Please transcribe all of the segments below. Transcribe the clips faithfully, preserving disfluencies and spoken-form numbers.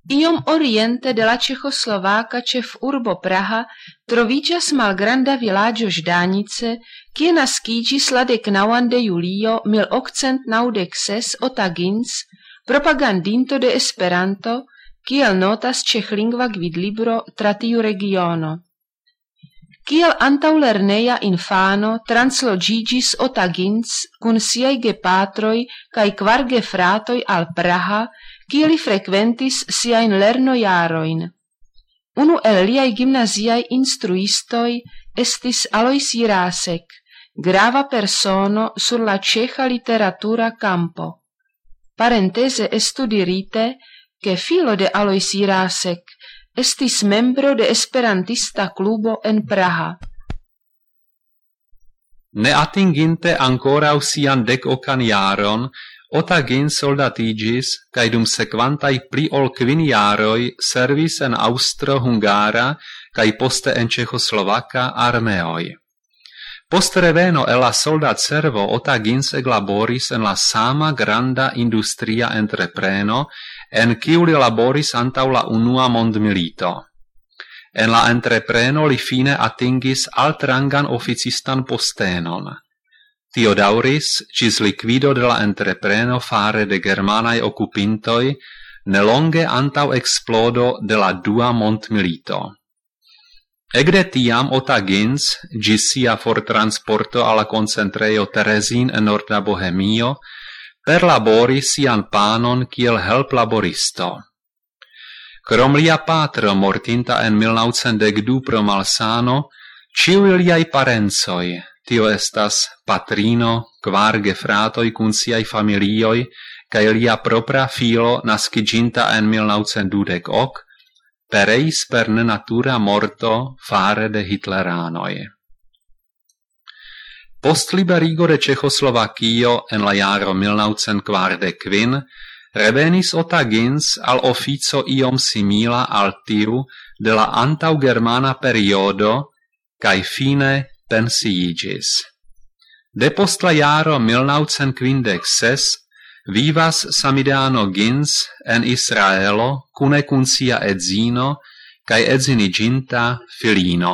Iom oriente de la Ĉeĥoslovaka ĉefurbo Praha troviĝas malgranda vilaĝo Ĵdanice, kie naskiĝis la deknaŭan de julio mil okcent naŭdek ses Otagins, propagandinto de Esperanto, kiel notas ĉeĥlingva gvidlibro tra tiu regiono. Kiel antaŭlerneja infano transloĝiĝis Otagins kun siaj gepatroj kaj kvar gefratoj al Praha, kie li frekventis siajn lernojarojn. Unu el liaj gimnaziaj instruistoj estis Alois Jirásek, grava persono sur la ĉeĥa literatura kampo. Parenteze estu dirite, ke filo de Alois Jirásek estis membro de esperantista klubo en Praha. Ne atinginte ankoraŭ sian dekokan jaron, Otagin soldatiĝis kaj dum sekvantaj pli ol kvin jaroj servis en aŭstro-hungara kaj poste en ĉeĥoslovaka armeoj. Post reveno el la soldatservo Otagins eklaboris en la sama granda industria entrepreno, en kiu li laboris antaŭ la unua mondmilito. En la entrepreno li fine atingis altrangan oficistan postenon. Tio daŭris ĝis likvido de la entrepreno fare de germanaj okupintoj, nelonge antaŭ eksplodo de la dua mondmilito. Ekde tiam Otagins, ĝis sia fortransporto al la koncentrejo Terezín en norda Bohemio, perlaboris sian panon kiel helplaboristo. Krom lia patro mortinta en mil naŭcent dek du pro malsano, ĉiuj liaj parencoj, tio estas patrino, kvar gefratoj kun siaj familioj kaj lia propra filo naskiĝinta en mil naŭcent dudek ok, pereis per nenatura morto fare de hitleranoj. Post liberigo de Ĉeĥoslovakio en la jaro mil naŭcent kvardek kvin revenis Otagins al ofico iom simila al tiu de la antaŭgermana periodo kaj fine pensiiĝis. Depost la jaro mil naŭcent kvindek ses vivas samideano Gins en Israelo kune kun sia edzino kaj edziniĝinta filino.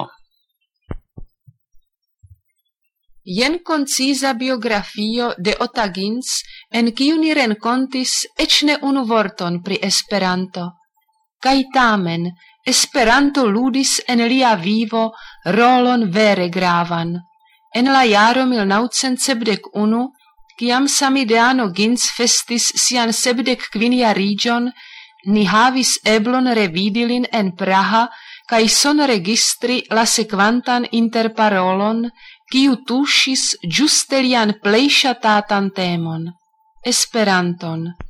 Jen konciza biografio de Otagins, en kiu ni renkontis eĉ ne unu vorton pri Esperanto. Kaj tamen Esperanto ludis en lia vivo rolon vere gravan. En la jaro mil naŭcent sepdek unu, kiam samideano Gins festis sian sepdek kvin jariĝon, ni havis eblon revidi lin en Praha kaj sonregistri la sekvantan interparolon, kiu tuŝis ĝuste lian plej ŝatatan temon, Esperanton.